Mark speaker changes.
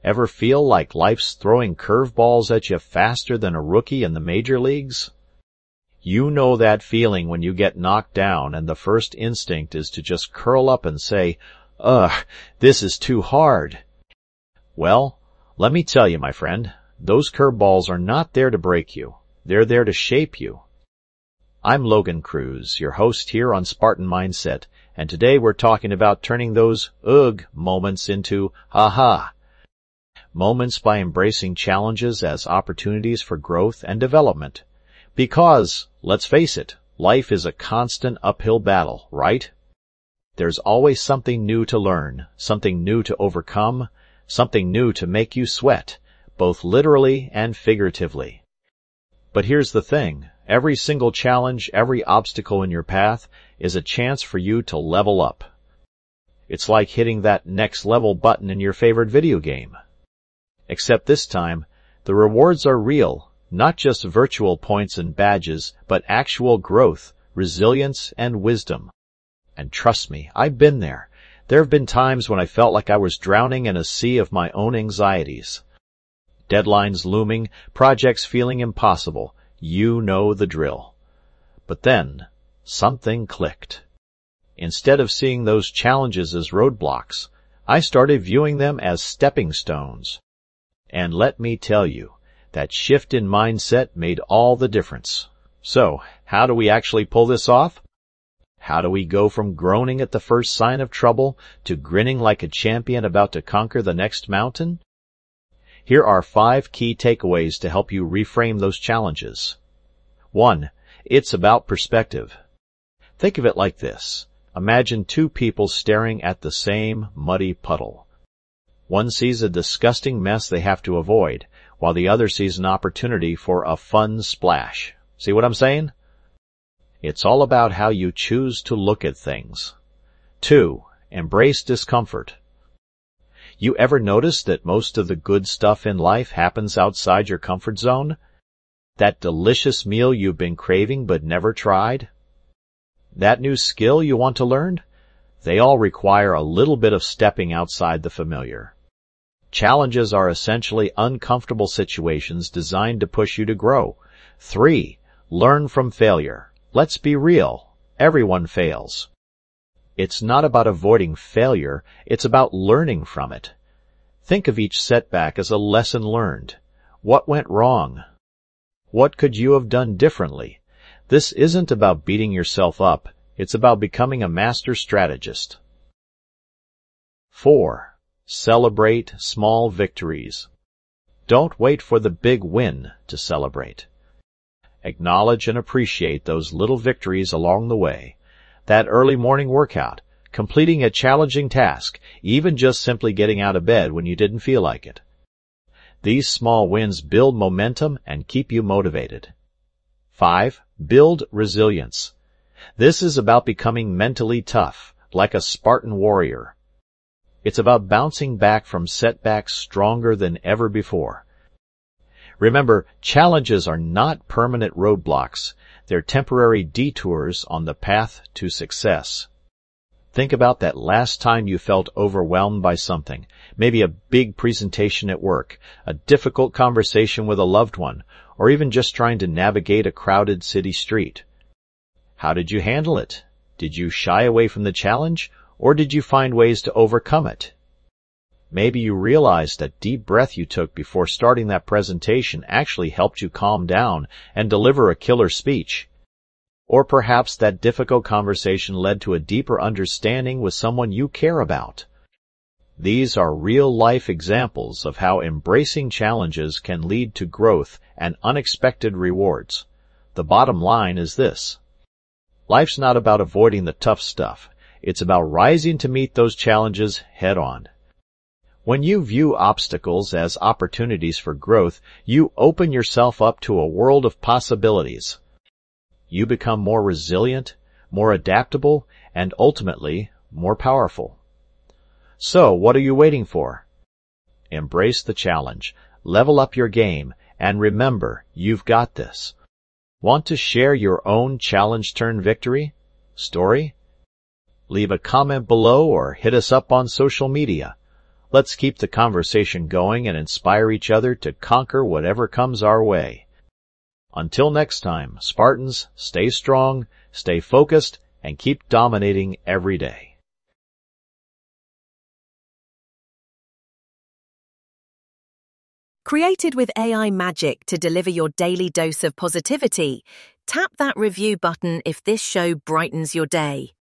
Speaker 1: Ever feel like life's throwing curveballs at you faster than a rookie in the major leagues? You know that feeling when you get knocked down and the first instinct is to just curl up and say, "Ugh, this is too hard." Well, let me tell you, my friend, those curveballs are not there to break you. They're there to shape you. I'm Logan Cruz, your host here on Spartan Mindset, and today we're talking about turning those ugh moments into ha-ha moments by embracing challenges as opportunities for growth and development. Because, let's face it, life is a constant uphill battle, right? There's always something new to learn, something new to overcome, something new to make you sweat, both literally and figuratively. But here's the thing, every single challenge, every obstacle in your path is a chance for you to level up. It's like hitting that next level button in your favorite video game. Except this time, the rewards are real, not just virtual points and badges, but actual growth, resilience, and wisdom. And trust me, I've been there. There have been times when I felt like I was drowning in a sea of my own anxieties. Deadlines looming, projects feeling impossible. You know the drill. But then, something clicked. Instead of seeing those challenges as roadblocks, I started viewing them as stepping stones. And let me tell you, that shift in mindset made all the difference. So, how do we actually pull this off? How do we go from groaning at the first sign of trouble to grinning like a champion about to conquer the next mountain? Here are 5 key takeaways to help you reframe those challenges. 1. It's about perspective. Think of it like this. Imagine 2 people staring at the same muddy puddle. One sees a disgusting mess they have to avoid, while the other sees an opportunity for a fun splash. See what I'm saying? It's all about how you choose to look at things. 2. Embrace discomfort. You ever notice that most of the good stuff in life happens outside your comfort zone? That delicious meal you've been craving but never tried? That new skill you want to learn? They all require a little bit of stepping outside the familiar. Challenges are essentially uncomfortable situations designed to push you to grow. 3. Learn from failure. Let's be real. Everyone fails. It's not about avoiding failure, it's about learning from it. Think of each setback as a lesson learned. What went wrong? What could you have done differently? This isn't about beating yourself up, it's about becoming a master strategist. 4. Celebrate small victories. Don't wait for the big win to celebrate. Acknowledge and appreciate those little victories along the way. That early morning workout, completing a challenging task, even just simply getting out of bed when you didn't feel like it. These small wins build momentum and keep you motivated. 5. Build resilience. This is about becoming mentally tough, like a Spartan warrior. It's about bouncing back from setbacks stronger than ever before. Remember, challenges are not permanent roadblocks. They're temporary detours on the path to success. Think about that last time you felt overwhelmed by something, maybe a big presentation at work, a difficult conversation with a loved one, or even just trying to navigate a crowded city street. How did you handle it? Did you shy away from the challenge, or did you find ways to overcome it? Maybe you realized that deep breath you took before starting that presentation actually helped you calm down and deliver a killer speech. Or perhaps that difficult conversation led to a deeper understanding with someone you care about. These are real-life examples of how embracing challenges can lead to growth and unexpected rewards. The bottom line is this. Life's not about avoiding the tough stuff. It's about rising to meet those challenges head-on. When you view obstacles as opportunities for growth, you open yourself up to a world of possibilities. You become more resilient, more adaptable, and ultimately, more powerful. So, what are you waiting for? Embrace the challenge, level up your game, and remember, you've got this. Want to share your own challenge-turn-victory story? Leave a comment below or hit us up on social media. Let's keep the conversation going and inspire each other to conquer whatever comes our way. Until next time, Spartans, stay strong, stay focused, and keep dominating every day.
Speaker 2: Created with AI magic to deliver your daily dose of positivity, tap that review button if this show brightens your day.